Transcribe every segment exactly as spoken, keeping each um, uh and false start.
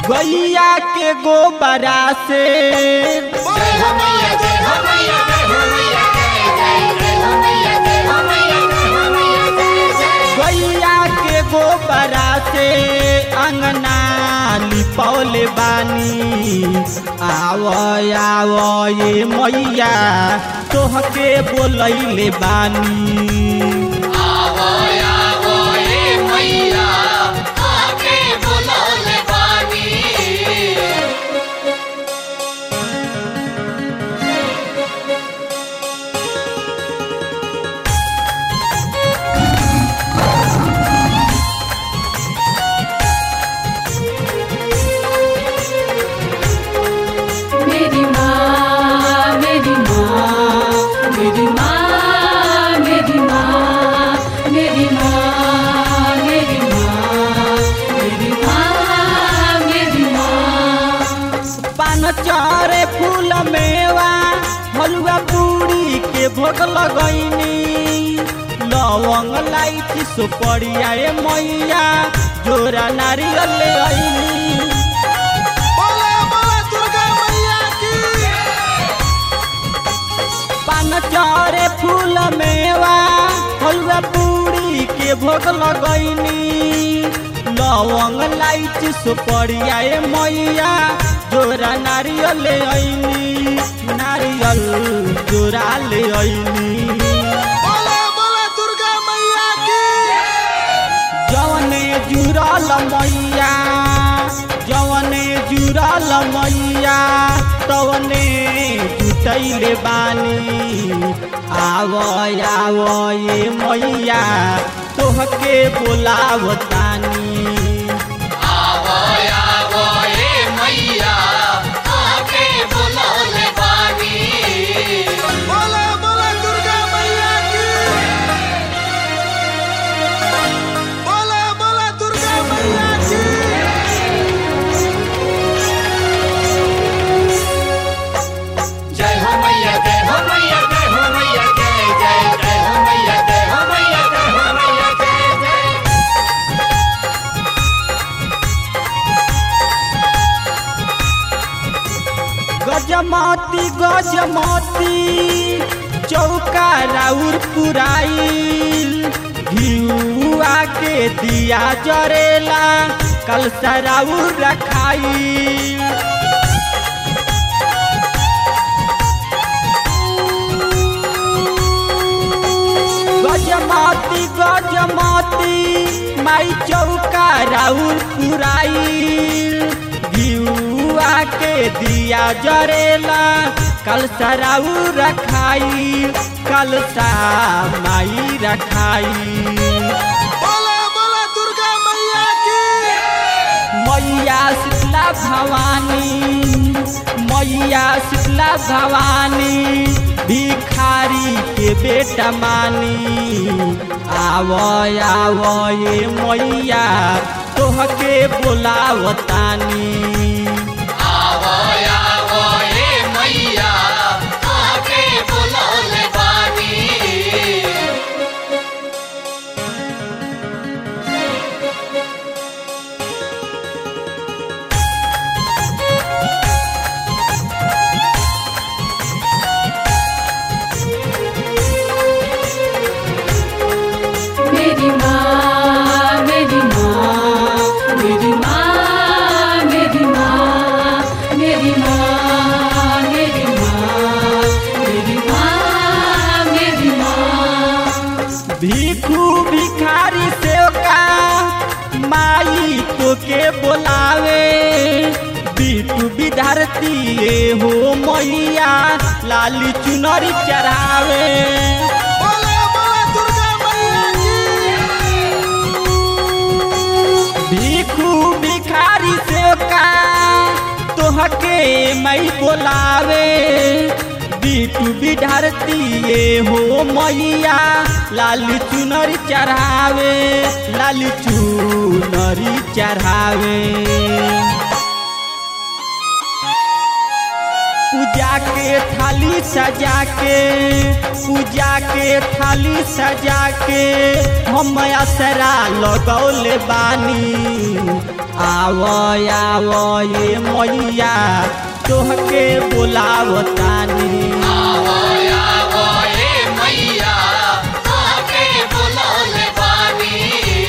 गैया के गोबरा से जय हो मैया जय हो मैया जय हो मैया जय जय जय हो मैया जय हो मैया जय हो मैया जय जय गैया के गोबरा से अंगना लिपौले बानी आवो आवो ये मैया तोहके बोलैले बानी आवो आवो ए मैया आके बोलौले बानी मेरी माँ मेरी माँ मेरी माँ मेरी माँ मेरी माँ मेरी माँ मेरी माँ मेरी माँ पान चारे फूल मेवा हलुआ पूरी के भोग लगैनी लवंग लाइची सुपड़िया ए मैया जोरा नारियल ले आईनी पान चारे फूल मेवा हलुआ पूरी के भोग लगैनी लवंग लाइची सुपड़िया ए मैया जोरा नारियल ले आईनी नारियल जोरा ले आईनी जवने जुड़ल मैया जवने जुड़ल मैया तवने जुटैले बानी आवो आवो ये मैया तोहके बोलावतानी आवो आवो ए मैया आके बोलौले बानी जय हो मैया जय हो मैया जय हो मैया जय जय जय हो मैया जय हो मैया जय हो मैया जय जय गजमती गजमती चौका राउर पुराइल घिउआ के दिया जरेला कलसा राउर रखाइल गजमती गजमती माई चौका राउर पुराइल घिउआ के दिया जरेला कलसा राउर रखाइल कलसा माई रखाइल मैया शीतला भवानी मैया शीतला भवानी भिखारी के बेटा मानी आवो आवो ये मैया तोहके बोलावतानी आवो आवो ए मैया आके बोलौले बानी मेरी माँ मेरी माँ मेरी माँ मेरी माँ मेरी माँ मेरी माँ मेरी माँ मेरी माँ भिखू भिखारी सेवका माई तो के बोलावे बिटू विद्यार्थी ये हो मैया लाली चुनरी चढ़ावे भिखू भिखारी सेवका तोहके मई बोलावे बिटू विद्यार्थी ये हो मैया लाली चुनरी चढ़ावे लाली चुनरी चढ़ावे पूजा के थाली सजा के पूजा के थाली सजा के हम असरा लगौले बानी आवो आवो ये मैया तोहके बोलावतानी आवो आवो ये मैया तोहके बुलौले बानी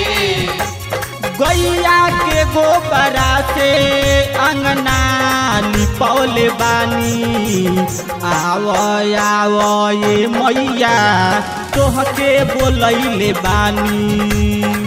गैया के गोबरा से अंगना लिपौले बानी आवो आवो ये मैया तोहके बोलैले बानी।